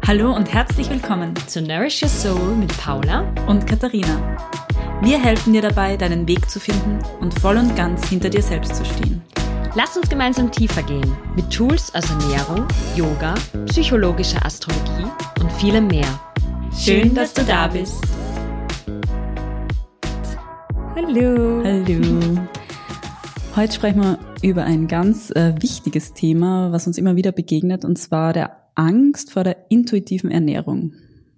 Hallo und herzlich willkommen zu Nourish Your Soul mit Paula und Katharina. Wir helfen dir dabei, deinen Weg zu finden und voll und ganz hinter dir selbst zu stehen. Lass uns gemeinsam tiefer gehen mit Tools aus Ernährung, Yoga, psychologischer Astrologie und vielem mehr. Schön, dass du da bist. Hallo. Hallo. Heute sprechen wir über ein ganz wichtiges Thema, was uns immer wieder begegnet, und zwar der Angst vor der intuitiven Ernährung.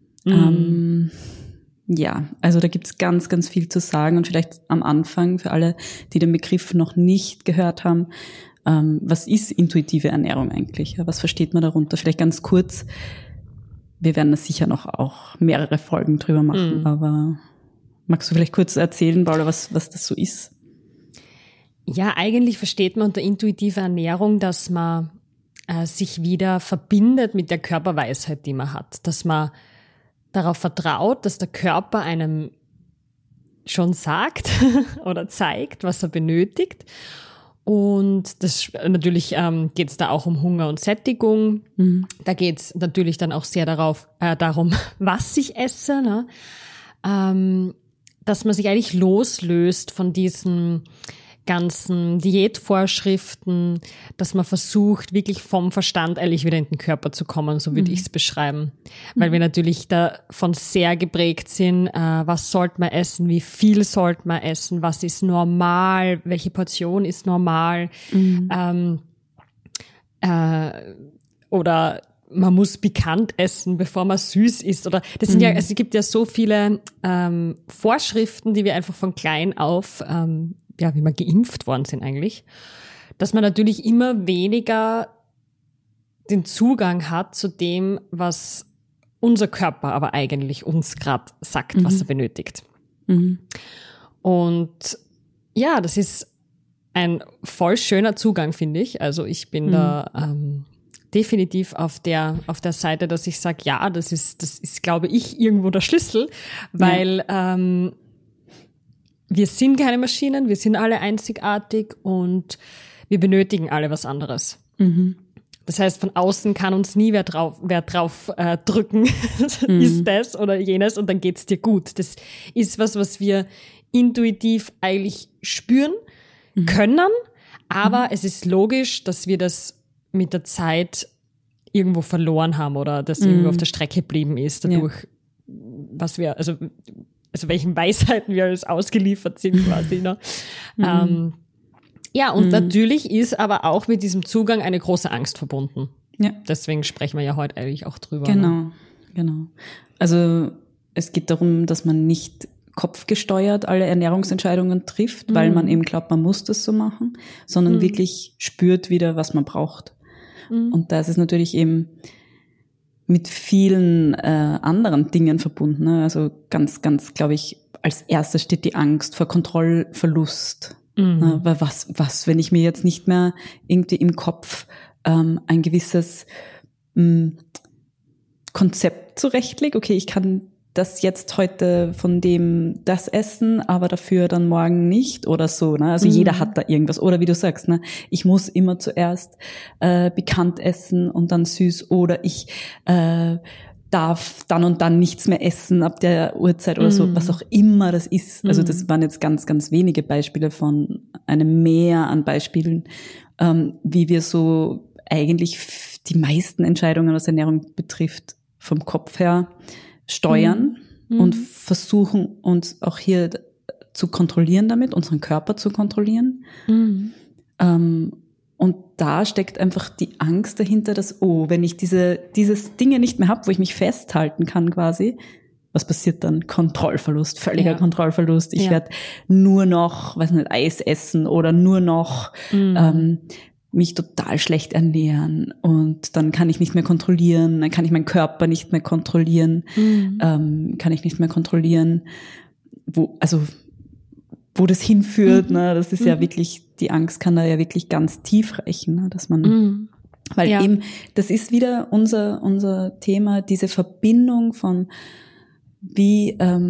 Also da gibt's ganz, ganz viel zu sagen, und vielleicht am Anfang für alle, die den Begriff noch nicht gehört haben, was ist intuitive Ernährung eigentlich? Was versteht man darunter? Vielleicht ganz kurz. Wir werden da sicher noch auch mehrere Folgen drüber machen, aber magst du vielleicht kurz erzählen, Paula, was das so ist? Ja, eigentlich versteht man unter intuitiver Ernährung, dass man sich wieder verbindet mit der Körperweisheit, die man hat. Dass man darauf vertraut, dass der Körper einem schon sagt oder zeigt, was er benötigt. Und das natürlich geht es da auch um Hunger und Sättigung. Mhm. Da geht es natürlich dann auch sehr darum, was ich esse, ne? Dass man sich eigentlich loslöst von diesen ganzen Diätvorschriften, dass man versucht, wirklich vom Verstand eigentlich wieder in den Körper zu kommen, so würde ich es beschreiben. Weil wir natürlich davon sehr geprägt sind, was sollte man essen, wie viel sollte man essen, was ist normal, welche Portion ist normal, oder man muss pikant essen, bevor man süß isst, oder das sind es gibt ja so viele Vorschriften, die wir einfach von klein auf wie wir geimpft worden sind eigentlich, dass man natürlich immer weniger den Zugang hat zu dem, was unser Körper aber eigentlich uns gerade sagt, was er benötigt. Mhm. Und ja, das ist ein voll schöner Zugang, finde ich. Also ich bin da definitiv auf der Seite, dass ich sage, ja, das ist, glaube ich, irgendwo der Schlüssel, weil wir sind keine Maschinen, wir sind alle einzigartig und wir benötigen alle was anderes. Mhm. Das heißt, von außen kann uns nie wer drauf drücken, ist das oder jenes, und dann geht's dir gut. Das ist was wir intuitiv eigentlich spüren können, aber es ist logisch, dass wir das mit der Zeit irgendwo verloren haben oder dass irgendwo auf der Strecke geblieben ist, dadurch, was wir, also welchen Weisheiten wir alles ausgeliefert sind quasi. Ne? Und natürlich ist aber auch mit diesem Zugang eine große Angst verbunden. Ja. Deswegen sprechen wir ja heute eigentlich auch drüber. Genau. Also es geht darum, dass man nicht kopfgesteuert alle Ernährungsentscheidungen trifft, weil man eben glaubt, man muss das so machen, sondern wirklich spürt wieder, was man braucht. Und da ist es natürlich eben mit vielen anderen Dingen verbunden. Ne? Also ganz, ganz, glaube ich, als erstes steht die Angst vor Kontrollverlust. Ne? Weil was, wenn ich mir jetzt nicht mehr irgendwie im Kopf ein gewisses Konzept zurechtlege, okay, ich kann das jetzt heute von dem das essen, aber dafür dann morgen nicht oder so. Ne? Also jeder hat da irgendwas. Oder wie du sagst, ne? Ich muss immer zuerst pikant essen und dann süß, oder ich darf dann und dann nichts mehr essen ab der Uhrzeit oder so, was auch immer das ist. Also das waren jetzt ganz, ganz wenige Beispiele von einem Meer an Beispielen, wie wir so eigentlich die meisten Entscheidungen, was Ernährung betrifft, vom Kopf her steuern und versuchen, uns auch hier zu kontrollieren damit, unseren Körper zu kontrollieren. Und da steckt einfach die Angst dahinter, dass, wenn ich dieses Dinge nicht mehr habe, wo ich mich festhalten kann quasi, was passiert dann? Kontrollverlust, völliger Kontrollverlust. Ich werde nur noch, Eis essen oder nur noch mich total schlecht ernähren, und dann kann ich nicht mehr kontrollieren, dann kann ich meinen Körper nicht mehr kontrollieren, kann ich nicht mehr kontrollieren, wo das hinführt, ne? Das ist ja wirklich, die Angst kann da ja wirklich ganz tief reichen, ne? Dass man, weil eben, das ist wieder unser Thema, diese Verbindung von wie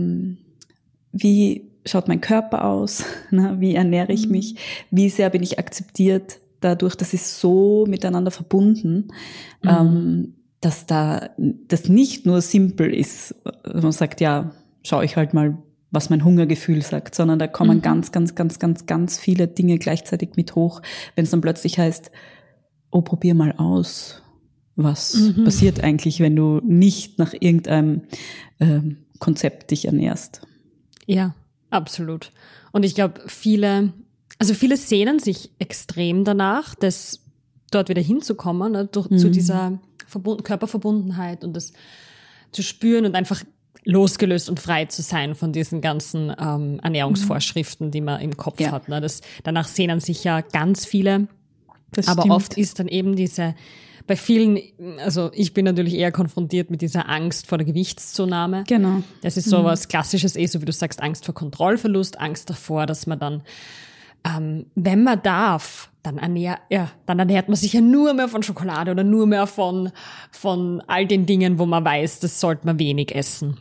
schaut mein Körper aus, ne? Wie ernähre ich mich, wie sehr bin ich akzeptiert dadurch, das ist so miteinander verbunden, dass das nicht nur simpel ist, man sagt, ja, schau ich halt mal, was mein Hungergefühl sagt, sondern da kommen ganz, ganz, ganz, ganz, ganz viele Dinge gleichzeitig mit hoch, wenn es dann plötzlich heißt, oh, probier mal aus, was passiert eigentlich, wenn du nicht nach irgendeinem Konzept dich ernährst. Ja, absolut. Und ich glaube, viele sehnen sich extrem danach, dort wieder hinzukommen, ne, zu dieser Körperverbundenheit und das zu spüren und einfach losgelöst und frei zu sein von diesen ganzen Ernährungsvorschriften, die man im Kopf hat. Ne. Danach sehnen sich ja ganz viele. Das aber stimmt. Oft ist dann eben bei vielen, also ich bin natürlich eher konfrontiert mit dieser Angst vor der Gewichtszunahme. Genau. Das ist so was Klassisches, so wie du sagst, Angst vor Kontrollverlust, Angst davor, dass man dann, wenn man darf, dann ernährt man sich ja nur mehr von Schokolade oder nur mehr von all den Dingen, wo man weiß, das sollte man wenig essen.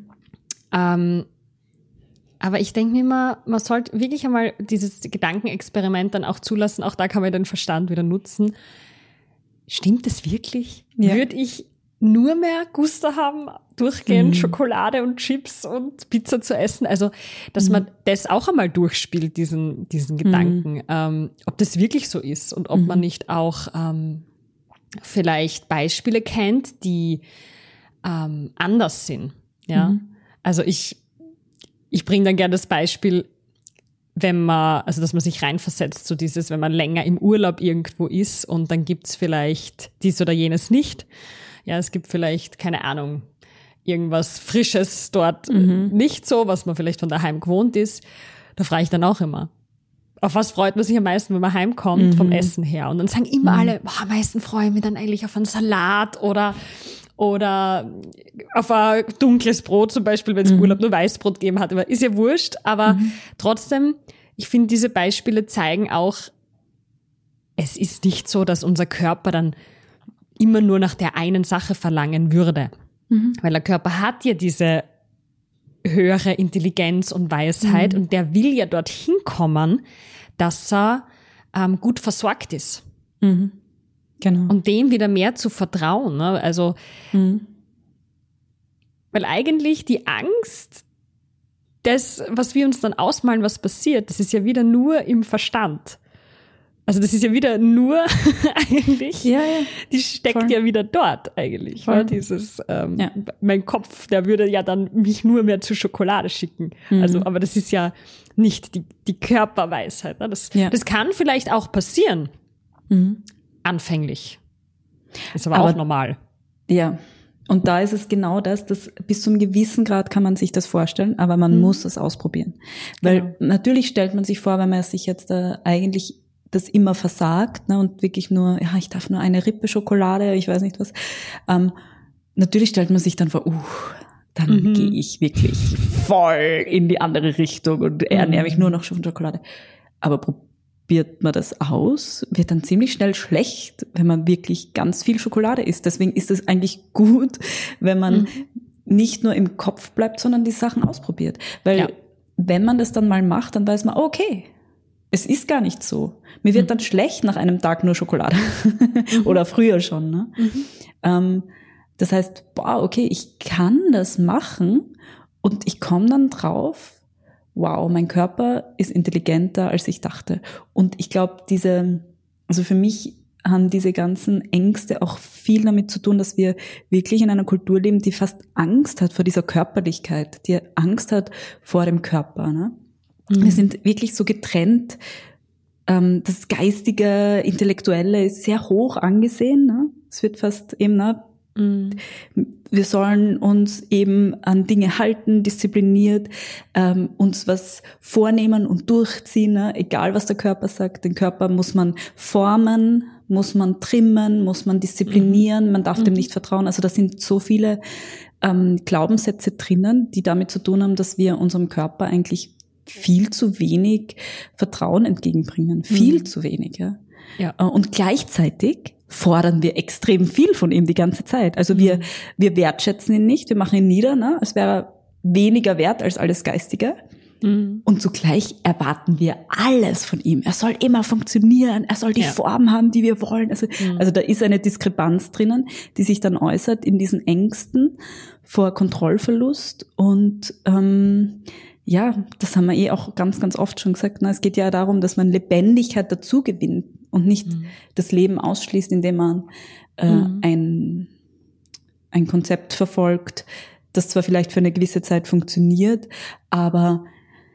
Aber ich denke mir immer, man sollte wirklich einmal dieses Gedankenexperiment dann auch zulassen. Auch da kann man den Verstand wieder nutzen. Stimmt das wirklich? Ja. Würde ich nur mehr Gusto haben, durchgehend Schokolade und Chips und Pizza zu essen? Also, dass man das auch einmal durchspielt, diesen Gedanken. Ob das wirklich so ist und ob man nicht auch vielleicht Beispiele kennt, die anders sind. Ja, also ich bringe dann gerne das Beispiel, dass man sich reinversetzt, so dieses, wenn man länger im Urlaub irgendwo ist und dann gibt's vielleicht dies oder jenes nicht. Ja, es gibt vielleicht, keine Ahnung, irgendwas Frisches dort nicht so, was man vielleicht von daheim gewohnt ist. Da frage ich dann auch immer, auf was freut man sich am meisten, wenn man heimkommt vom Essen her? Und dann sagen immer alle, am meisten freue ich mich dann eigentlich auf einen Salat oder auf ein dunkles Brot zum Beispiel, wenn es im Urlaub nur Weißbrot gegeben hat. Aber ist ja wurscht, aber trotzdem, ich finde, diese Beispiele zeigen auch, es ist nicht so, dass unser Körper dann immer nur nach der einen Sache verlangen würde. Weil der Körper hat ja diese höhere Intelligenz und Weisheit und der will ja dorthin kommen, dass er gut versorgt ist. Genau. Und dem wieder mehr zu vertrauen. Ne? Also, weil eigentlich die Angst, das, was wir uns dann ausmalen, was passiert, das ist ja wieder nur im Verstand. Also das ist ja wieder nur eigentlich, die steckt ja wieder dort eigentlich. Ja, mein Kopf, der würde ja dann mich nur mehr zu Schokolade schicken. Also, aber das ist ja nicht die Körperweisheit. Ne? Das kann vielleicht auch passieren. Anfänglich. Ist aber auch normal. Ja. Und da ist es genau das, bis zu einem gewissen Grad kann man sich das vorstellen, aber man muss es ausprobieren. Weil natürlich stellt man sich vor, wenn man sich jetzt eigentlich das immer versagt, ne, und wirklich nur, ich darf nur eine Rippe Schokolade, ich weiß nicht was. Natürlich stellt man sich dann vor, dann gehe ich wirklich voll in die andere Richtung und ernähre mich nur noch von Schokolade. Aber probiert man das aus, wird dann ziemlich schnell schlecht, wenn man wirklich ganz viel Schokolade isst. Deswegen ist es eigentlich gut, wenn man nicht nur im Kopf bleibt, sondern die Sachen ausprobiert. Weil wenn man das dann mal macht, dann weiß man, okay, es ist gar nicht so. Mir wird dann schlecht nach einem Tag nur Schokolade. Oder früher schon. Ne? Das heißt, okay, ich kann das machen und ich komme dann drauf, wow, mein Körper ist intelligenter, als ich dachte. Und ich glaube, also für mich haben diese ganzen Ängste auch viel damit zu tun, dass wir wirklich in einer Kultur leben, die fast Angst hat vor dieser Körperlichkeit, die Angst hat vor dem Körper. Ne? Wir sind wirklich so getrennt. Das Geistige, Intellektuelle ist sehr hoch angesehen. Ne? Es wird fast eben, wir sollen uns eben an Dinge halten, diszipliniert, uns was vornehmen und durchziehen, ne? Egal was der Körper sagt. Den Körper muss man formen, muss man trimmen, muss man disziplinieren, man darf dem nicht vertrauen. Also da sind so viele Glaubenssätze drinnen, die damit zu tun haben, dass wir unserem Körper eigentlich viel zu wenig Vertrauen entgegenbringen. Viel zu wenig, ja. Und gleichzeitig fordern wir extrem viel von ihm die ganze Zeit. Also wir wertschätzen ihn nicht, wir machen ihn nieder, ne? Es wäre weniger wert als alles Geistige. Und zugleich erwarten wir alles von ihm. Er soll immer funktionieren, er soll die Form haben, die wir wollen. Also da ist eine Diskrepanz drinnen, die sich dann äußert in diesen Ängsten vor Kontrollverlust. Und das haben wir auch ganz, ganz oft schon gesagt. Es geht ja darum, dass man Lebendigkeit dazu gewinnt und nicht das Leben ausschließt, indem man ein Konzept verfolgt, das zwar vielleicht für eine gewisse Zeit funktioniert, aber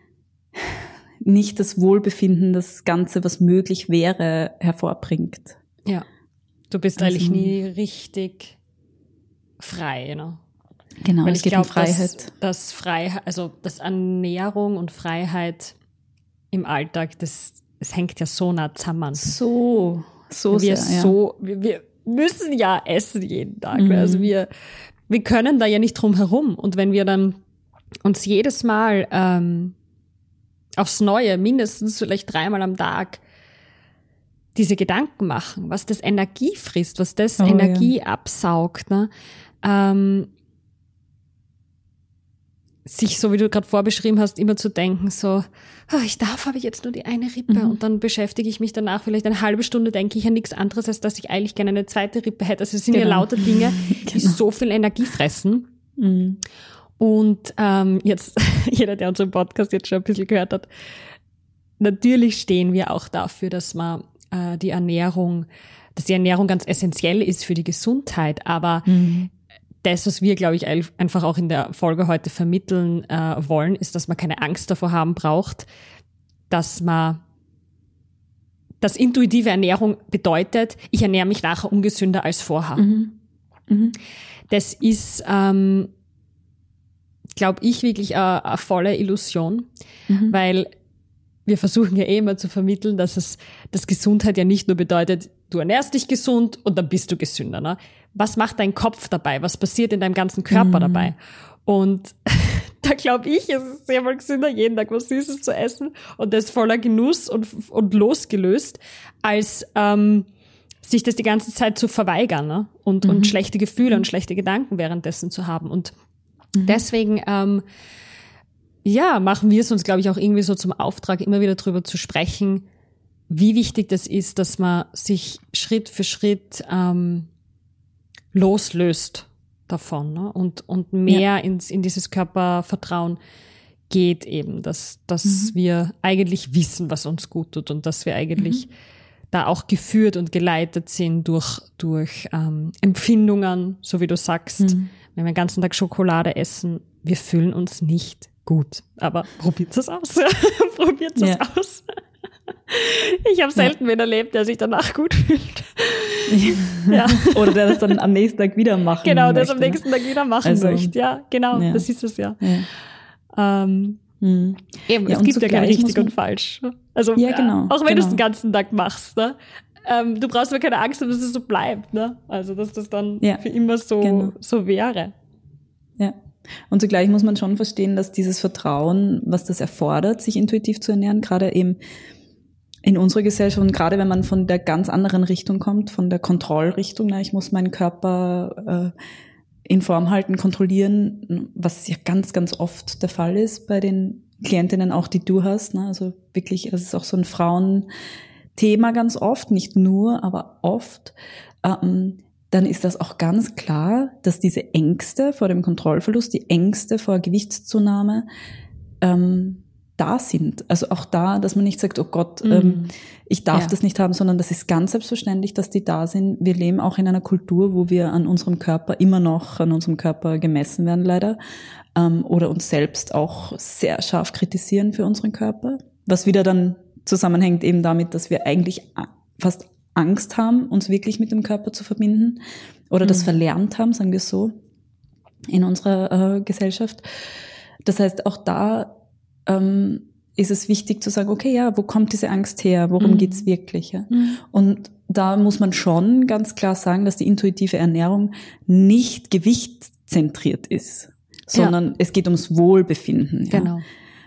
nicht das Wohlbefinden, das Ganze, was möglich wäre, hervorbringt. Ja, du bist eigentlich nie richtig frei, ne? Genau, weil es geht um Freiheit. Dass Ernährung und Freiheit im Alltag, das hängt ja so nah zusammen. So sehr, wir müssen ja essen jeden Tag. Also wir können da ja nicht drum herum. Und wenn wir dann uns jedes Mal aufs Neue, mindestens vielleicht 3-mal am Tag, diese Gedanken machen, was das Energie frisst, was das Energie absaugt, ne? Sich, so wie du gerade vorbeschrieben hast, immer zu denken, so, habe ich jetzt nur die eine Rippe und dann beschäftige ich mich danach vielleicht eine halbe Stunde, denke ich an nichts anderes, als dass ich eigentlich gerne eine zweite Rippe hätte. Also es sind ja lauter Dinge, die so viel Energie fressen. Und jetzt, jeder, der unseren Podcast jetzt schon ein bisschen gehört hat, natürlich stehen wir auch dafür, dass man dass die Ernährung ganz essentiell ist für die Gesundheit, aber das, was wir, glaube ich, einfach auch in der Folge heute vermitteln wollen, ist, dass man keine Angst davor haben braucht, dass intuitive Ernährung bedeutet, ich ernähre mich nachher ungesünder als vorher. Das ist, glaube ich, wirklich eine volle Illusion, weil wir versuchen ja immer zu vermitteln, dass Gesundheit ja nicht nur bedeutet, du ernährst dich gesund und dann bist du gesünder, ne? Was macht dein Kopf dabei? Was passiert in deinem ganzen Körper dabei? Und da glaube ich, es ist sehr wohl gesünder, jeden Tag was Süßes zu essen und das voller Genuss und losgelöst, als sich das die ganze Zeit zu verweigern, ne? Und schlechte Gefühle und schlechte Gedanken währenddessen zu haben. Und deswegen machen wir es uns, glaube ich, auch irgendwie so zum Auftrag, immer wieder drüber zu sprechen, wie wichtig das ist, dass man sich Schritt für Schritt loslöst davon, ne? Und mehr in dieses Körpervertrauen geht eben, dass wir eigentlich wissen, was uns gut tut und dass wir eigentlich da auch geführt und geleitet sind durch Empfindungen, so wie du sagst. Wenn wir den ganzen Tag Schokolade essen, wir fühlen uns nicht gut. Aber probiert es aus. Probiert es aus. Ich habe selten wen erlebt, der sich danach gut fühlt. Oder der das dann am nächsten Tag wieder machen möchte. Genau, der es am nächsten Tag wieder machen möchte. Ja, genau, das ist es ja. Eben, es gibt ja kein richtig und falsch. Also, auch wenn du es den ganzen Tag machst, ne? Du brauchst mir keine Angst haben, dass es so bleibt, ne? Also, dass das dann für immer so wäre. Ja. Und zugleich muss man schon verstehen, dass dieses Vertrauen, was das erfordert, sich intuitiv zu ernähren, gerade eben in unserer Gesellschaft und gerade wenn man von der ganz anderen Richtung kommt, von der Kontrollrichtung, ich muss meinen Körper in Form halten, kontrollieren, was ja ganz, ganz oft der Fall ist bei den Klientinnen auch, die du hast. Also wirklich, das ist auch so ein Frauenthema ganz oft, nicht nur, aber oft. Dann ist das auch ganz klar, dass diese Ängste vor dem Kontrollverlust, die Ängste vor Gewichtszunahme da sind. Also auch da, dass man nicht sagt, oh Gott, ich darf das nicht haben, sondern das ist ganz selbstverständlich, dass die da sind. Wir leben auch in einer Kultur, wo wir an unserem Körper gemessen werden leider, oder uns selbst auch sehr scharf kritisieren für unseren Körper, was wieder dann zusammenhängt eben damit, dass wir eigentlich fast Angst haben, uns wirklich mit dem Körper zu verbinden oder das verlernt haben, sagen wir so, in unserer Gesellschaft. Das heißt, auch da ist es wichtig zu sagen, okay, wo kommt diese Angst her? Worum geht's wirklich? Ja? Und da muss man schon ganz klar sagen, dass die intuitive Ernährung nicht gewichtszentriert ist, sondern es geht ums Wohlbefinden. Ja? Genau.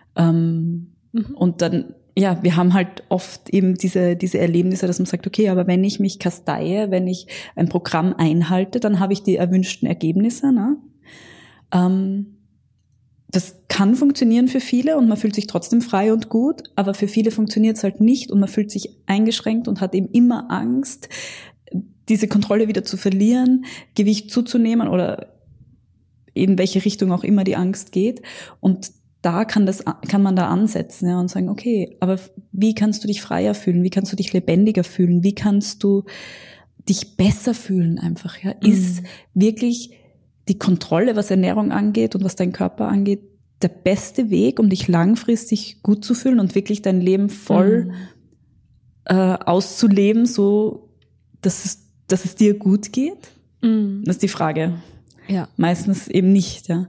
Und dann wir haben halt oft eben diese Erlebnisse, dass man sagt, okay, aber wenn ich mich kasteie, wenn ich ein Programm einhalte, dann habe ich die erwünschten Ergebnisse. Ne? das kann funktionieren für viele und man fühlt sich trotzdem frei und gut, aber für viele funktioniert es halt nicht und man fühlt sich eingeschränkt und hat eben immer Angst, diese Kontrolle wieder zu verlieren, Gewicht zuzunehmen oder in welche Richtung auch immer die Angst geht. Und da kann man da ansetzen, ja, und sagen, okay, aber wie kannst du dich freier fühlen? Wie kannst du dich lebendiger fühlen? Wie kannst du dich besser fühlen einfach, ja? Ist wirklich die Kontrolle, was Ernährung angeht und was dein Körper angeht, der beste Weg, um dich langfristig gut zu fühlen und wirklich dein Leben voll auszuleben, so dass es dir gut geht? Das ist die Frage. Ja. Meistens eben nicht, ja.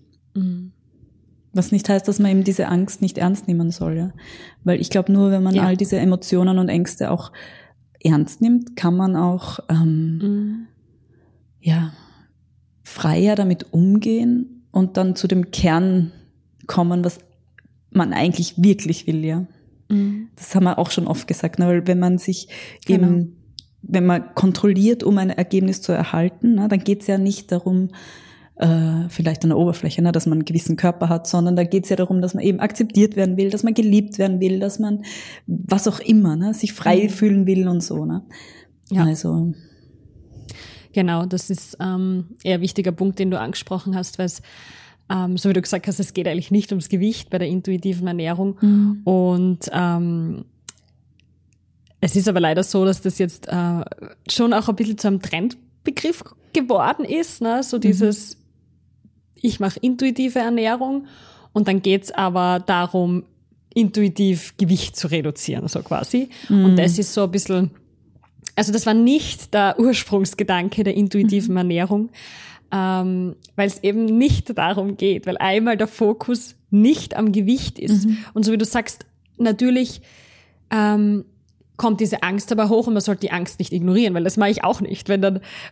Was nicht heißt, dass man eben diese Angst nicht ernst nehmen soll, ja. Weil ich glaube, nur wenn man all diese Emotionen und Ängste auch ernst nimmt, kann man auch freier damit umgehen und dann zu dem Kern kommen, was man eigentlich wirklich will, ja. Das haben wir auch schon oft gesagt, ne? Weil wenn man sich eben, wenn man kontrolliert, um ein Ergebnis zu erhalten, ne, dann geht es ja nicht darum, vielleicht an der Oberfläche, ne, dass man einen gewissen Körper hat, sondern da geht es ja darum, dass man eben akzeptiert werden will, dass man geliebt werden will, dass man was auch immer, ne, sich frei fühlen will und so. Ne? Ja. Also Genau, das ist eher ein wichtiger Punkt, den du angesprochen hast, weil es, so wie du gesagt hast, es geht eigentlich nicht ums Gewicht bei der intuitiven Ernährung. Und es ist aber leider so, dass das jetzt schon auch ein bisschen zu einem Trendbegriff geworden ist, ne? So dieses, ich mache intuitive Ernährung und dann geht's aber darum, intuitiv Gewicht zu reduzieren, so quasi. Und das ist so ein bisschen, also das war nicht der Ursprungsgedanke der intuitiven Ernährung, weil es eben nicht darum geht, weil einmal der Fokus nicht am Gewicht ist. Und so wie du sagst, natürlich kommt diese Angst aber hoch und man sollte die Angst nicht ignorieren, weil das mache ich auch nicht, wenn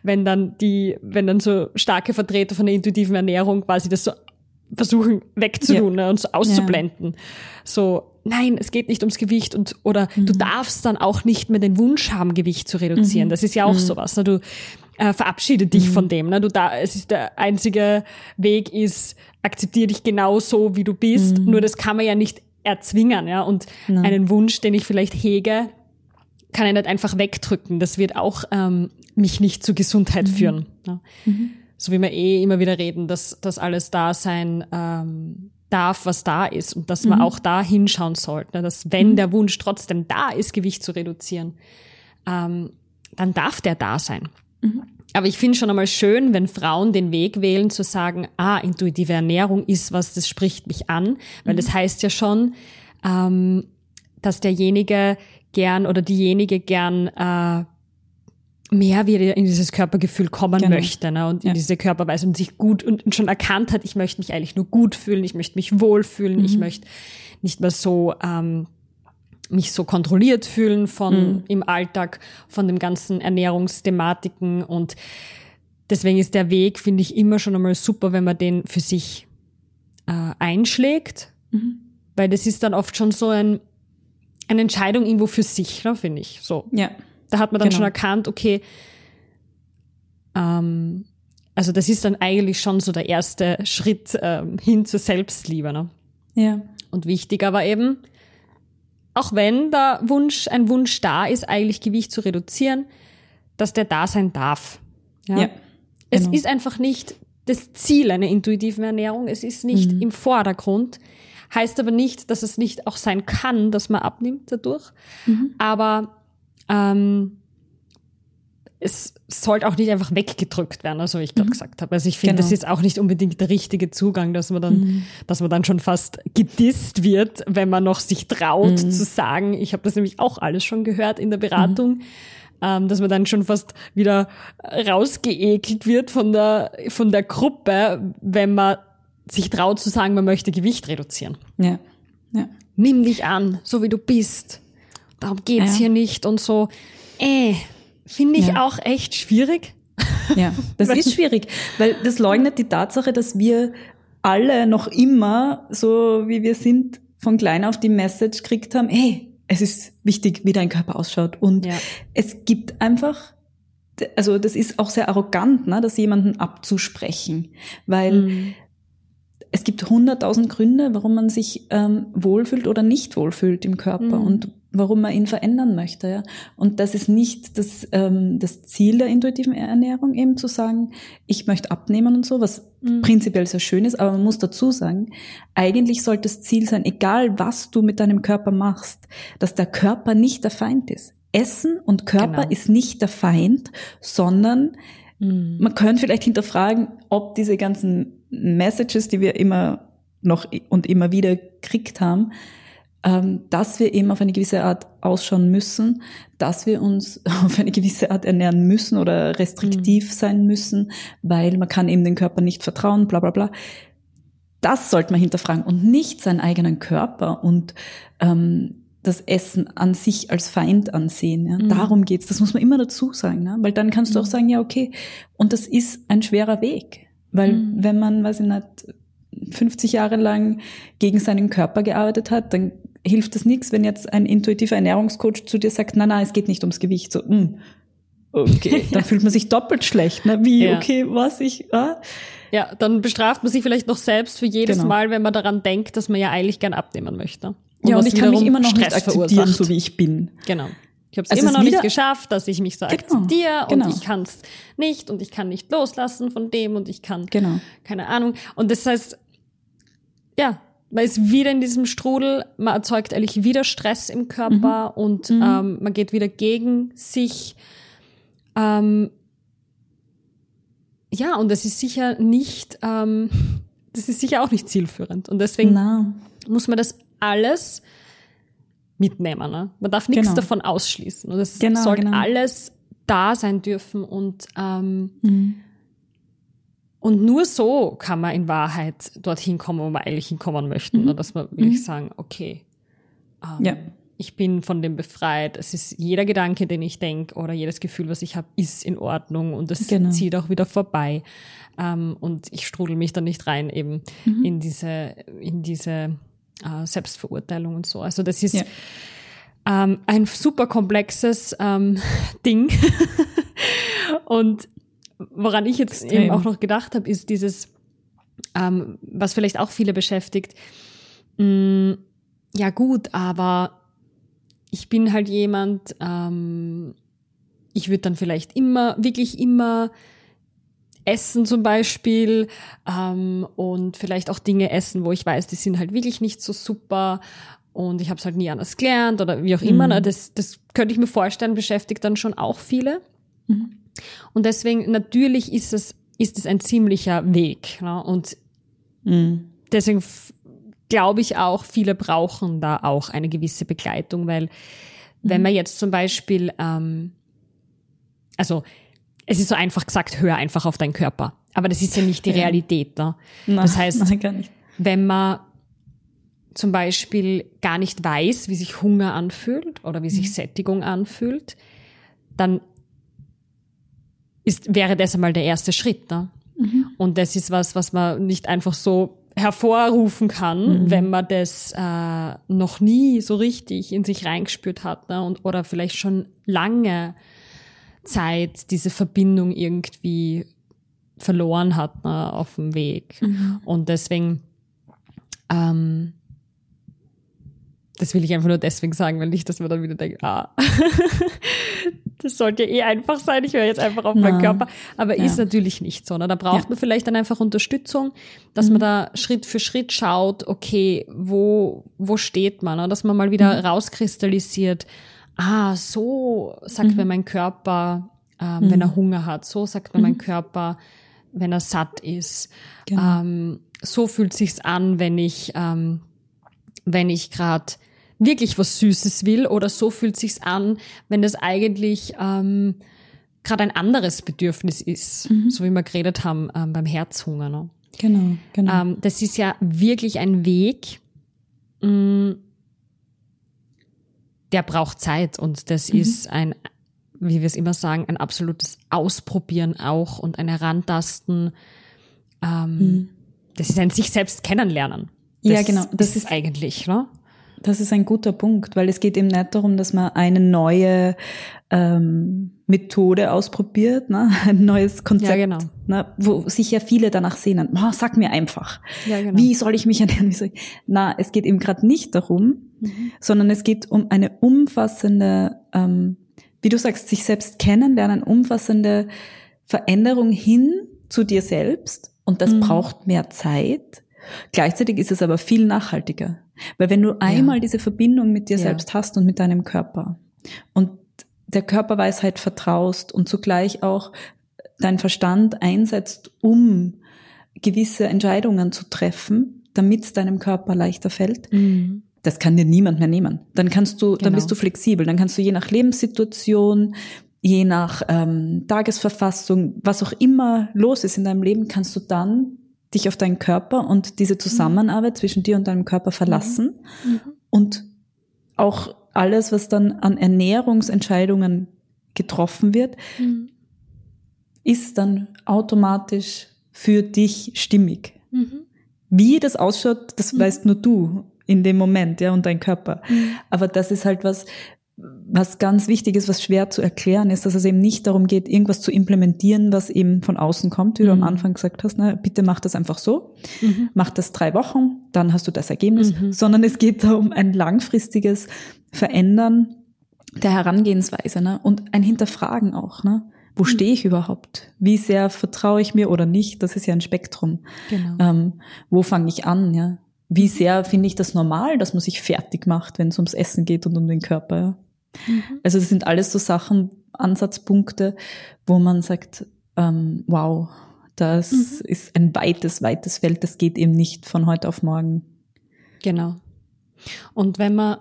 dann so starke Vertreter von der intuitiven Ernährung quasi das so versuchen wegzutun, ne, und so auszublenden. Ja. So, nein, es geht nicht ums Gewicht oder du darfst dann auch nicht mehr den Wunsch haben, Gewicht zu reduzieren. Das ist ja auch sowas. Ne? Du verabschiede dich von dem. Ne? Es ist der einzige Weg ist, akzeptiere dich genau so, wie du bist. Nur das kann man ja nicht erzwingen. Ja? Und einen Wunsch, den ich vielleicht hege, kann ich nicht einfach wegdrücken. Das wird auch mich nicht zur Gesundheit führen. Ja? So wie wir immer wieder reden, dass das alles da sein darf, was da ist und dass man auch da hinschauen sollte. Dass wenn der Wunsch trotzdem da ist, Gewicht zu reduzieren, dann darf der da sein. Aber ich finde schon einmal schön, wenn Frauen den Weg wählen, zu sagen, intuitive Ernährung ist was, das spricht mich an, weil das heißt ja schon, dass derjenige gern oder diejenige gern mehr wieder in dieses Körpergefühl kommen möchte, ne, und in diese Körperweise und sich gut und schon erkannt hat, ich möchte mich eigentlich nur gut fühlen, ich möchte mich wohlfühlen, ich möchte nicht mehr so mich so kontrolliert fühlen im Alltag von den ganzen Ernährungsthematiken, und deswegen ist der Weg, finde ich, immer schon einmal super, wenn man den für sich einschlägt, weil das ist dann oft schon so eine Entscheidung irgendwo für sich, ne, finde ich. So. Ja. Da hat man dann schon erkannt, okay, also das ist dann eigentlich schon so der erste Schritt hin zur Selbstliebe. Ne? Ja. Und wichtig aber eben, auch wenn ein Wunsch da ist, eigentlich Gewicht zu reduzieren, dass der da sein darf. Ja. Es ist einfach nicht das Ziel einer intuitiven Ernährung, es ist nicht im Vordergrund, heißt aber nicht, dass es nicht auch sein kann, dass man abnimmt dadurch, aber es sollte auch nicht einfach weggedrückt werden, also wie ich gerade gesagt habe. Also ich finde, das ist auch nicht unbedingt der richtige Zugang, dass man dann schon fast gedisst wird, wenn man noch sich traut zu sagen, ich habe das nämlich auch alles schon gehört in der Beratung, dass man dann schon fast wieder rausgeekelt wird von der Gruppe, wenn man sich traut zu sagen, man möchte Gewicht reduzieren. Ja. Nimm dich an, so wie du bist. Darum geht's hier nicht und so. Finde ich auch echt schwierig. Ja, das ist schwierig, weil das leugnet die Tatsache, dass wir alle noch immer, so wie wir sind, von klein auf die Message gekriegt haben, hey, es ist wichtig, wie dein Körper ausschaut. Und es gibt einfach, also das ist auch sehr arrogant, ne, das jemanden abzusprechen, weil es gibt 100.000 Gründe, warum man sich wohlfühlt oder nicht wohlfühlt im Körper und warum man ihn verändern möchte. Ja? Und das ist nicht das Ziel der intuitiven Ernährung, eben zu sagen, ich möchte abnehmen und so, was prinzipiell sehr schön ist, aber man muss dazu sagen, eigentlich sollte das Ziel sein, egal was du mit deinem Körper machst, dass der Körper nicht der Feind ist. Essen und Körper ist nicht der Feind, sondern man könnte vielleicht hinterfragen, ob diese ganzen Messages, die wir immer noch und immer wieder gekriegt haben, dass wir eben auf eine gewisse Art ausschauen müssen, dass wir uns auf eine gewisse Art ernähren müssen oder restriktiv sein müssen, weil man kann eben den Körper nicht vertrauen, bla bla bla. Das sollte man hinterfragen und nicht seinen eigenen Körper und das Essen an sich als Feind ansehen. Ja? Darum geht's. Das muss man immer dazu sagen, ne? Weil dann kannst du auch sagen, ja okay, und das ist ein schwerer Weg, weil wenn man, weiß ich nicht, 50 Jahre lang gegen seinen Körper gearbeitet hat, dann hilft es nichts, wenn jetzt ein intuitiver Ernährungscoach zu dir sagt, na, es geht nicht ums Gewicht. So, okay, dann fühlt man sich doppelt schlecht. Ne? Wie, okay, was ich... Ja, dann bestraft man sich vielleicht noch selbst für jedes Mal, wenn man daran denkt, dass man ja eigentlich gern abnehmen möchte. Und ich kann mich immer noch nicht akzeptieren, so wie ich bin. Genau. Ich habe es immer noch nicht geschafft, dass ich mich so akzeptiere und ich kann es nicht und ich kann nicht loslassen von dem und ich kann keine Ahnung. Und das heißt, ja, man ist wieder in diesem Strudel, man erzeugt eigentlich wieder Stress im Körper und man geht wieder gegen sich. Ja, und das ist sicher nicht, das ist sicher auch nicht zielführend. Und deswegen muss man das alles mitnehmen. Ne? Man darf nichts davon ausschließen. Und es sollte alles da sein dürfen. Und nur so kann man in Wahrheit dorthin kommen, wo man eigentlich hinkommen möchte. Oder dass man wirklich sagen, okay, ich bin von dem befreit. Es ist jeder Gedanke, den ich denke oder jedes Gefühl, was ich habe, ist in Ordnung und es zieht auch wieder vorbei. Und ich strudel mich da nicht rein eben in diese Selbstverurteilung und so. Also das ist ein super komplexes Ding. Und woran ich jetzt eben auch noch gedacht habe, ist dieses, was vielleicht auch viele beschäftigt, ja gut, aber ich bin halt jemand, ich würde dann vielleicht wirklich immer essen zum Beispiel und vielleicht auch Dinge essen, wo ich weiß, die sind halt wirklich nicht so super und ich habe es halt nie anders gelernt oder wie auch immer. Das könnte ich mir vorstellen, beschäftigt dann schon auch viele. Und deswegen, natürlich ist es ein ziemlicher Weg. Ne? Und deswegen glaube ich auch, viele brauchen da auch eine gewisse Begleitung, weil wenn man jetzt zum Beispiel, also es ist so einfach gesagt, hör einfach auf deinen Körper. Aber das ist ja nicht die Realität. Ne? Das heißt, wenn man zum Beispiel gar nicht weiß, wie sich Hunger anfühlt oder wie sich Sättigung anfühlt, dann wäre das einmal der erste Schritt. Ne? Und das ist was man nicht einfach so hervorrufen kann, wenn man das noch nie so richtig in sich reingespürt hat, ne? Oder vielleicht schon lange Zeit diese Verbindung irgendwie verloren hat, ne, auf dem Weg. Und deswegen, das will ich einfach nur deswegen sagen, weil nicht, dass man dann wieder denkt, das sollte ja einfach sein, ich höre jetzt einfach auf meinen Körper. Aber ist natürlich nicht so. Ne? Da braucht man vielleicht dann einfach Unterstützung, dass man da Schritt für Schritt schaut, okay, wo steht man? Ne? Dass man mal wieder rauskristallisiert, so sagt mir mein Körper, wenn er Hunger hat. So sagt mir mein Körper, wenn er satt ist. So fühlt sich's an, wenn ich gerade wirklich was Süßes will, oder so fühlt sich's an, wenn das eigentlich gerade ein anderes Bedürfnis ist, so wie wir geredet haben beim Herzhunger. Ne? Genau. Das ist ja wirklich ein Weg, der braucht Zeit, und das ist ein, wie wir es immer sagen, ein absolutes Ausprobieren auch und ein Herantasten. Das ist ein sich selbst kennenlernen. Ja, genau. Das ist eigentlich, ne? das ist ein guter Punkt, weil es geht eben nicht darum, dass man eine neue Methode ausprobiert, ne? Ein neues Konzept, Ja, genau. Ne? Wo sich ja viele danach sehnen. Oh, sag mir einfach, Ja, genau. wie soll ich mich ernähren? Na, es geht eben gerade nicht darum, sondern es geht um eine umfassende, wie du sagst, sich selbst kennenlernen, umfassende Veränderung hin zu dir selbst. Und das braucht mehr Zeit. Gleichzeitig ist es aber viel nachhaltiger. Weil wenn du einmal diese Verbindung mit dir selbst hast und mit deinem Körper und der Körperweisheit vertraust und zugleich auch dein Verstand einsetzt, um gewisse Entscheidungen zu treffen, damit es deinem Körper leichter fällt, das kann dir niemand mehr nehmen. Dann dann bist du flexibel, dann kannst du je nach Lebenssituation, je nach Tagesverfassung, was auch immer los ist in deinem Leben, kannst du dann dich auf deinen Körper und diese Zusammenarbeit zwischen dir und deinem Körper verlassen und auch alles, was dann an Ernährungsentscheidungen getroffen wird, ist dann automatisch für dich stimmig. Wie das ausschaut, das weißt nur du in dem Moment, ja, und dein Körper. Aber das ist halt was ganz wichtig ist, was schwer zu erklären ist, dass es eben nicht darum geht, irgendwas zu implementieren, was eben von außen kommt, wie du am Anfang gesagt hast, ne, bitte mach das einfach so, mach das 3 Wochen, dann hast du das Ergebnis, sondern es geht da um ein langfristiges Verändern der Herangehensweise, ne, und ein Hinterfragen auch, ne. Wo stehe ich überhaupt? Wie sehr vertraue ich mir oder nicht? Das ist ja ein Spektrum. Genau. Wo fange ich an, ja? Wie sehr finde ich das normal, dass man sich fertig macht, wenn es ums Essen geht und um den Körper, ja? Also das sind alles so Sachen, Ansatzpunkte, wo man sagt, wow, das ist ein weites Feld, das geht eben nicht von heute auf morgen. Genau. Und wenn man,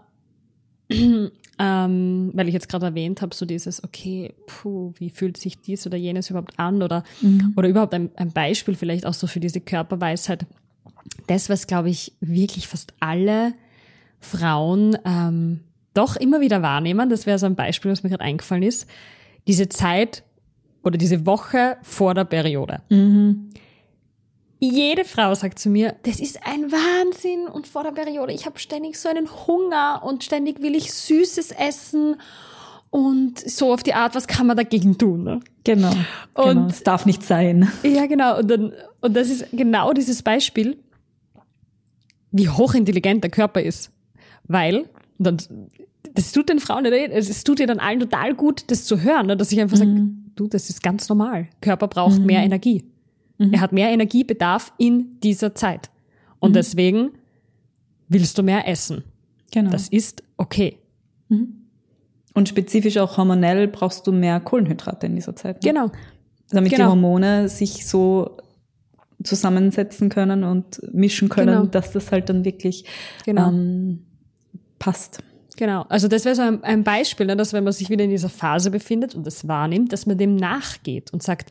weil ich jetzt gerade erwähnt habe, so dieses, okay, wie fühlt sich dies oder jenes überhaupt an oder überhaupt ein Beispiel vielleicht auch so für diese Körperweisheit. Das, was, glaube ich, wirklich fast alle Frauen doch immer wieder wahrnehmen, das wäre so ein Beispiel, was mir gerade eingefallen ist, diese Zeit oder diese Woche vor der Periode. Jede Frau sagt zu mir, das ist ein Wahnsinn und vor der Periode, ich habe ständig so einen Hunger und ständig will ich Süßes essen und so auf die Art, was kann man dagegen tun? Ne? Genau. Es darf nicht sein. Ja, genau. Und das ist genau dieses Beispiel, wie hochintelligent der Körper ist. Weil, das tut den Frauen nicht, es tut dir dann allen total gut, das zu hören, ne? Dass ich einfach sage, du, das ist ganz normal. Körper braucht mehr Energie. Er hat mehr Energiebedarf in dieser Zeit. Und deswegen willst du mehr essen. Genau. Das ist okay. Und spezifisch auch hormonell brauchst du mehr Kohlenhydrate in dieser Zeit. Ne? Genau. Damit die Hormone sich so zusammensetzen können und mischen können, dass das halt dann wirklich passt. Genau, also das wäre so ein Beispiel, ne, dass wenn man sich wieder in dieser Phase befindet und das wahrnimmt, dass man dem nachgeht und sagt,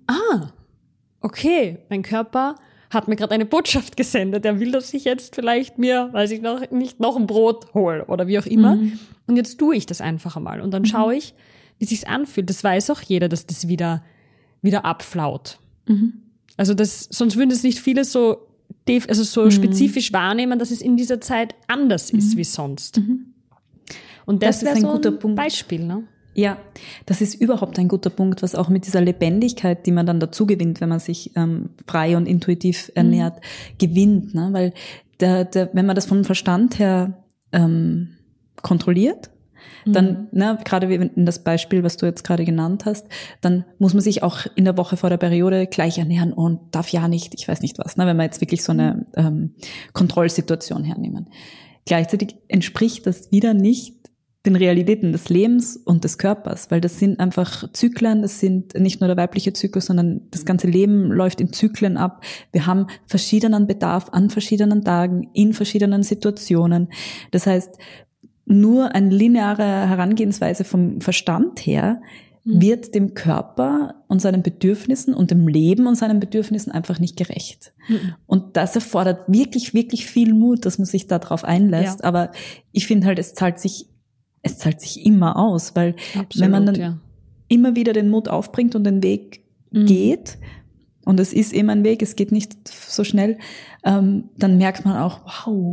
okay, mein Körper hat mir gerade eine Botschaft gesendet, der will, dass ich jetzt vielleicht mir, weiß ich noch, nicht noch ein Brot hole oder wie auch immer. Und jetzt tue ich das einfach einmal und dann schaue ich, wie sich's anfühlt. Das weiß auch jeder, dass das wieder abflaut. Also sonst würden es nicht viele so spezifisch wahrnehmen, dass es in dieser Zeit anders ist wie sonst. Und das ist ein so guter Punkt. Beispiel, ne? Ja, das ist überhaupt ein guter Punkt, was auch mit dieser Lebendigkeit, die man dann dazu gewinnt, wenn man sich frei und intuitiv ernährt, gewinnt. Ne? Weil wenn man das vom Verstand her kontrolliert, dann, gerade wie in das Beispiel, was du jetzt gerade genannt hast, dann muss man sich auch in der Woche vor der Periode gleich ernähren und darf ja nicht, ich weiß nicht was, ne, wenn wir jetzt wirklich so eine Kontrollsituation hernehmen. Gleichzeitig entspricht das wieder nicht den Realitäten des Lebens und des Körpers, weil das sind einfach Zyklen, das sind nicht nur der weibliche Zyklus, sondern das ganze Leben läuft in Zyklen ab. Wir haben verschiedenen Bedarf an verschiedenen Tagen, in verschiedenen Situationen. Das heißt, nur eine lineare Herangehensweise vom Verstand her wird dem Körper und seinen Bedürfnissen und dem Leben und seinen Bedürfnissen einfach nicht gerecht. Und das erfordert wirklich, wirklich viel Mut, dass man sich darauf einlässt. Ja. Aber ich finde halt, es zahlt sich immer aus, weil absolut, wenn man dann immer wieder den Mut aufbringt und den Weg geht, und es ist eben ein Weg, es geht nicht so schnell, dann merkt man auch, wow,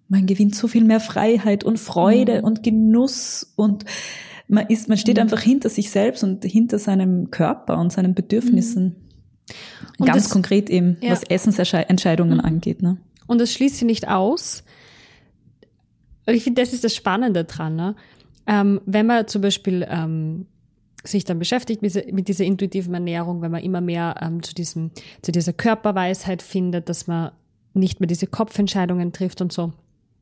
man gewinnt so viel mehr Freiheit und Freude und Genuss und man steht einfach hinter sich selbst und hinter seinem Körper und seinen Bedürfnissen. Und ganz konkret eben, was Essensentscheidungen angeht. Ne? Und das schließt sie nicht aus. Ich finde, das ist das Spannende dran. Ne? Wenn man zum Beispiel sich dann beschäftigt mit dieser intuitiven Ernährung, wenn man immer mehr zu dieser Körperweisheit findet, dass man nicht mehr diese Kopfentscheidungen trifft und so,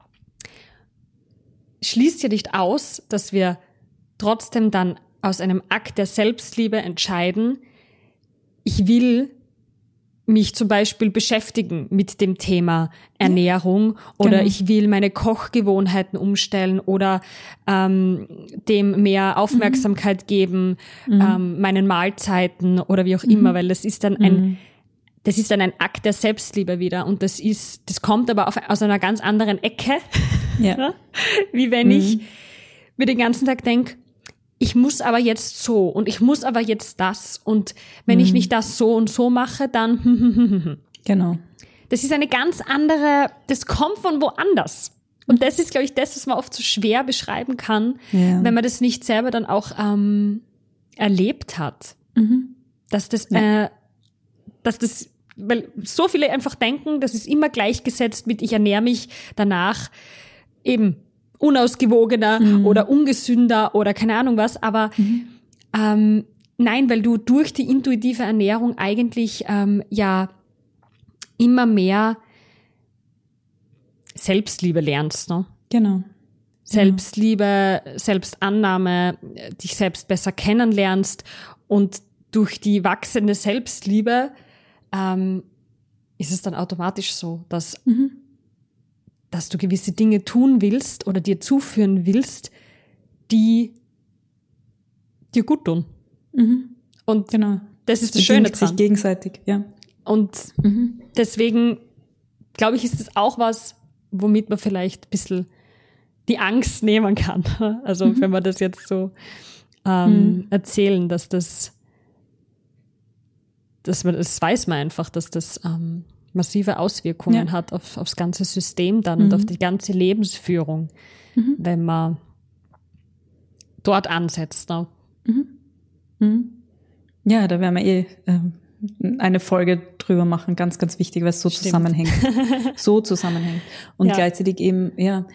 schließt ja nicht aus, dass wir trotzdem dann aus einem Akt der Selbstliebe entscheiden, ich will mich zum Beispiel beschäftigen mit dem Thema Ernährung oder ich will meine Kochgewohnheiten umstellen oder dem mehr Aufmerksamkeit geben, meinen Mahlzeiten oder wie auch immer, weil das ist dann ein Akt der Selbstliebe wieder und das kommt aber aus einer ganz anderen Ecke, wie wenn ich mir den ganzen Tag denke, ich muss aber jetzt so und ich muss aber jetzt das und wenn ich nicht das so und so mache, dann Genau. Das ist eine ganz andere, das kommt von woanders. Und das ist, glaube ich, das, was man oft so schwer beschreiben kann, wenn man das nicht selber dann auch erlebt hat. Dass das, weil so viele einfach denken, das ist immer gleichgesetzt mit, ich ernähre mich danach eben unausgewogener oder ungesünder oder keine Ahnung was, aber nein, weil du durch die intuitive Ernährung eigentlich immer mehr Selbstliebe lernst, ne? Genau. Selbstliebe, Selbstannahme, dich selbst besser kennenlernst und durch die wachsende Selbstliebe ist es dann automatisch so, dass du gewisse Dinge tun willst oder dir zuführen willst, die dir gut tun. Und genau. Das ist das Schöne dran. Sich gegenseitig, ja. Und deswegen, glaube ich, ist es auch was, womit man vielleicht ein bisschen die Angst nehmen kann. Also wenn wir das jetzt so erzählen, dass weiß man einfach, dass das massive Auswirkungen hat aufs ganze System dann und auf die ganze Lebensführung, wenn man dort ansetzt. Ne? Ja, da werden wir eine Folge drüber machen, ganz, ganz wichtig, weil es so zusammenhängt. Und gleichzeitig eben,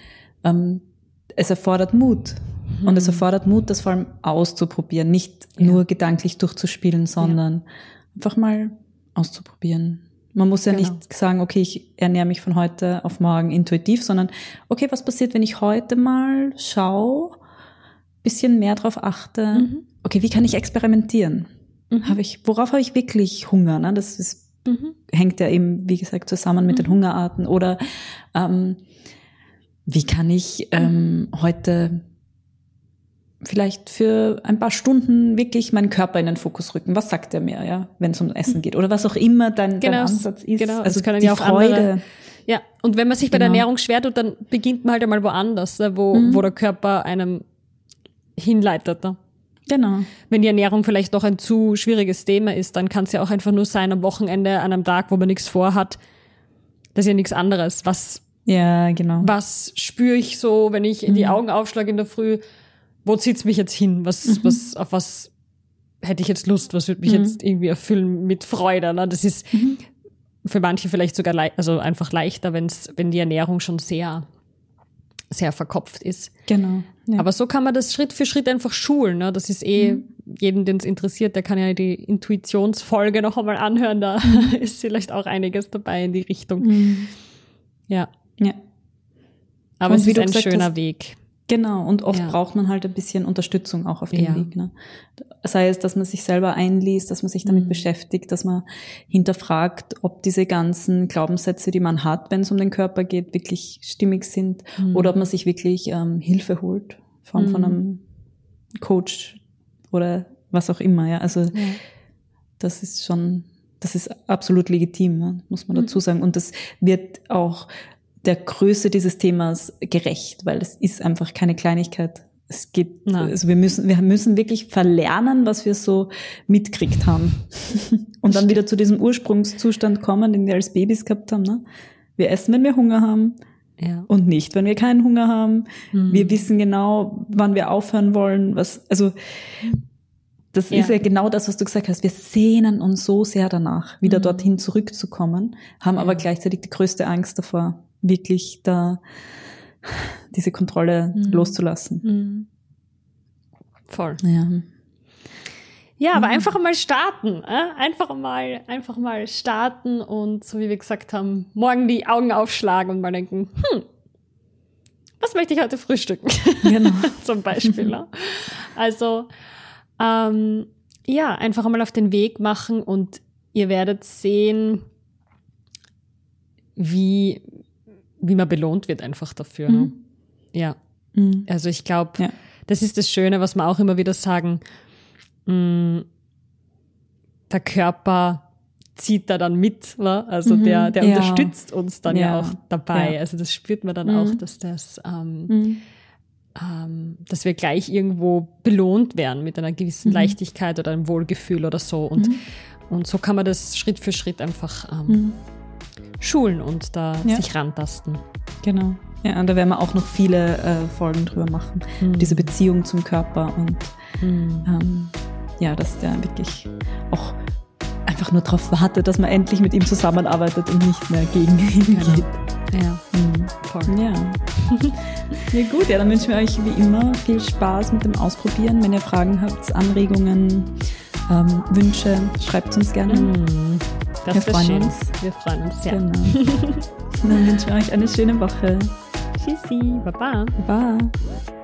es erfordert Mut. Und es erfordert Mut, das vor allem auszuprobieren, nicht nur gedanklich durchzuspielen, sondern einfach mal auszuprobieren. Man muss ja nicht sagen, okay, ich ernähre mich von heute auf morgen intuitiv, sondern okay, was passiert, wenn ich heute mal schaue, bisschen mehr drauf achte, okay, wie kann ich experimentieren? Worauf habe ich wirklich Hunger? Ne? Das hängt ja eben, wie gesagt, zusammen mit den Hungerarten. Oder wie kann ich heute vielleicht für ein paar Stunden wirklich meinen Körper in den Fokus rücken? Was sagt er mir, ja, wenn es um Essen geht? Oder was auch immer dein Ansatz ist. Genau, also können die ja auch Freude. Andere, ja, und wenn man sich bei der Ernährung schwer tut, dann beginnt man halt einmal woanders, wo der Körper einem hinleitet. Ne? Genau. Wenn die Ernährung vielleicht noch ein zu schwieriges Thema ist, dann kann es ja auch einfach nur sein, am Wochenende, an einem Tag, wo man nichts vorhat. Das ist ja nichts anderes. Was spüre ich so, wenn ich in die Augen aufschlage in der Früh? Wo zieht's mich jetzt hin? Auf was hätte ich jetzt Lust? Was würde mich jetzt irgendwie erfüllen mit Freude? Ne? Das ist für manche vielleicht sogar einfach leichter, wenn die Ernährung schon sehr, sehr verkopft ist. Genau. Ja. Aber so kann man das Schritt für Schritt einfach schulen. Ne? Das ist jeden, den es interessiert, der kann ja die Intuitionsfolge noch einmal anhören. Da ist vielleicht auch einiges dabei in die Richtung. Ja. Aber es ist ein schöner Weg. Genau, und oft braucht man halt ein bisschen Unterstützung auch auf dem Weg. Ne? Sei es, dass man sich selber einliest, dass man sich damit beschäftigt, dass man hinterfragt, ob diese ganzen Glaubenssätze, die man hat, wenn es um den Körper geht, wirklich stimmig sind oder ob man sich wirklich Hilfe holt, von einem Coach oder was auch immer. Ja, also das ist absolut legitim, ne? Muss man dazu sagen. Und das wird auch der Größe dieses Themas gerecht, weil es ist einfach keine Kleinigkeit. Es geht, also wir müssen wirklich verlernen, was wir so mitgekriegt haben. Und dann wieder zu diesem Ursprungszustand kommen, den wir als Babys gehabt haben. Ne? Wir essen, wenn wir Hunger haben. Ja. und nicht, wenn wir keinen Hunger haben. Wir wissen genau, wann wir aufhören wollen. Das ist ja genau das, was du gesagt hast. Wir sehnen uns so sehr danach, wieder dorthin zurückzukommen, haben aber gleichzeitig die größte Angst davor, wirklich da diese Kontrolle loszulassen. Voll. Ja. Ja, aber einfach mal starten. Einfach mal starten und, so wie wir gesagt haben, morgen die Augen aufschlagen und mal denken, was möchte ich heute frühstücken? Genau. Zum Beispiel. Ne? Also, einfach mal auf den Weg machen und ihr werdet sehen, wie man belohnt wird einfach dafür. Ne? Ja. Also ich glaube, das ist das Schöne, was wir auch immer wieder sagen, der Körper zieht da dann mit, ne? Also der unterstützt uns dann ja auch dabei. Ja. Also das spürt man dann auch, dass dass wir gleich irgendwo belohnt werden mit einer gewissen Leichtigkeit oder einem Wohlgefühl oder so. Und so kann man das Schritt für Schritt einfach schulen und da sich rantasten. Genau. Ja, und da werden wir auch noch viele Folgen drüber machen. Diese Beziehung zum Körper und dass der wirklich auch einfach nur darauf wartet, dass man endlich mit ihm zusammenarbeitet und nicht mehr gegen ihn geht. Ja, voll. Ja. Ja gut, dann wünschen wir euch wie immer viel Spaß mit dem Ausprobieren. Wenn ihr Fragen habt, Anregungen, Wünsche, schreibt uns gerne. Wir freuen uns. Wir freuen uns sehr. Genau. Dann wünschen wir euch eine schöne Woche. Tschüssi, Baba. Baba.